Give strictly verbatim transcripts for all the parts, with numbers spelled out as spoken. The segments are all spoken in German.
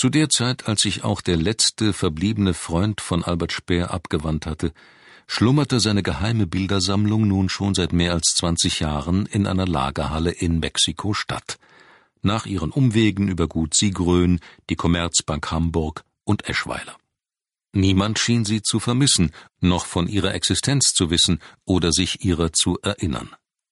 Zu der Zeit, als sich auch der letzte verbliebene Freund von Albert Speer abgewandt hatte, schlummerte seine geheime Bildersammlung nun schon seit mehr als zwanzig Jahren in einer Lagerhalle in Mexiko-Stadt, nach ihren Umwegen über Gut Siegrön, die Commerzbank Hamburg und Eschweiler. Niemand schien sie zu vermissen, noch von ihrer Existenz zu wissen oder sich ihrer zu erinnern.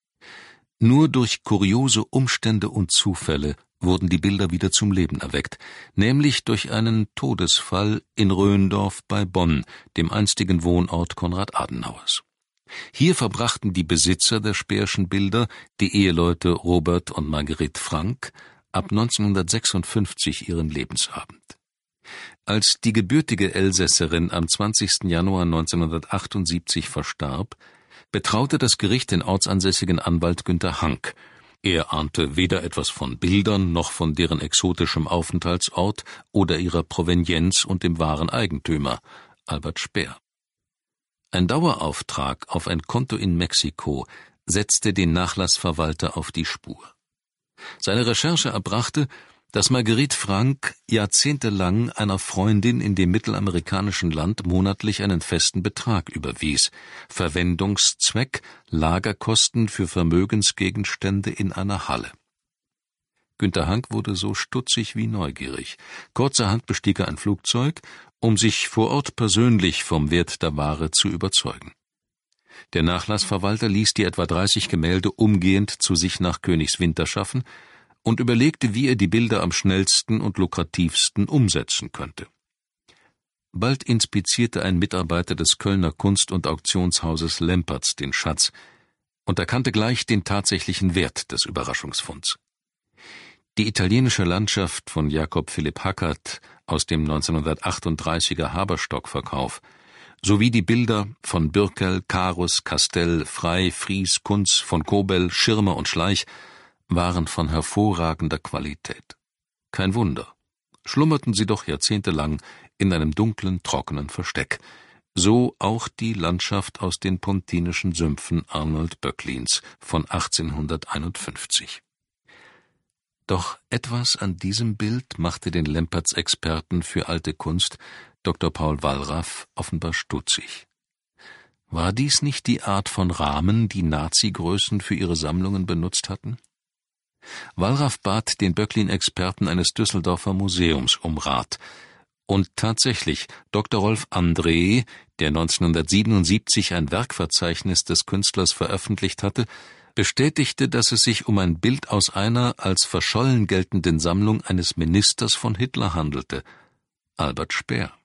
Nur durch kuriose Umstände und Zufälle wurden die Bilder wieder zum Leben erweckt, nämlich durch einen Todesfall in Röndorf bei Bonn, dem einstigen Wohnort Konrad Adenauers. Hier verbrachten die Besitzer der Speerschen Bilder, die Eheleute Robert und Marguerite Frank, ab neunzehnhundertsechsundfünfzig ihren Lebensabend. Als die gebürtige Elsässerin am zwanzigsten Januar neunzehnhundertachtundsiebzig verstarb, betraute das Gericht den ortsansässigen Anwalt Günter Hank. Er ahnte weder etwas von Bildern noch von deren exotischem Aufenthaltsort oder ihrer Provenienz und dem wahren Eigentümer, Albert Speer. Ein Dauerauftrag auf ein Konto in Mexiko setzte den Nachlassverwalter auf die Spur. Seine Recherche erbrachte, dass Marguerite Frank jahrzehntelang einer Freundin in dem mittelamerikanischen Land monatlich einen festen Betrag überwies, Verwendungszweck Lagerkosten für Vermögensgegenstände in einer Halle. Günter Hank wurde so stutzig wie neugierig. Kurzerhand bestieg er ein Flugzeug, um sich vor Ort persönlich vom Wert der Ware zu überzeugen. Der Nachlassverwalter ließ die etwa dreißig Gemälde umgehend zu sich nach Königswinter schaffen und überlegte, wie er die Bilder am schnellsten und lukrativsten umsetzen könnte. Bald inspizierte ein Mitarbeiter des Kölner Kunst- und Auktionshauses Lempertz den Schatz und erkannte gleich den tatsächlichen Wert des Überraschungsfunds. Die italienische Landschaft von Jakob Philipp Hackert aus dem neunzehnhundertachtunddreißiger Haberstock-Verkauf sowie die Bilder von Bürkel, Carus, Castell, Frey, Fries, Kunz, von Kobel, Schirmer und Schleich waren von hervorragender Qualität. Kein Wunder, schlummerten sie doch jahrzehntelang in einem dunklen, trockenen Versteck, so auch die Landschaft aus den pontinischen Sümpfen Arnold Böcklins von achtzehnhunderteinundfünfzig. Doch etwas an diesem Bild machte den Lempertz-Experten für alte Kunst, Doktor Paul Wallraff, offenbar stutzig. War dies nicht die Art von Rahmen, die Nazi-Größen für ihre Sammlungen benutzt hatten? Wallraff bat den Böcklin-Experten eines Düsseldorfer Museums um Rat. Und tatsächlich, Doktor Rolf André, der neunzehnhundertsiebenundsiebzig ein Werkverzeichnis des Künstlers veröffentlicht hatte, bestätigte, dass es sich um ein Bild aus einer als verschollen geltenden Sammlung eines Ministers von Hitler handelte, Albert Speer.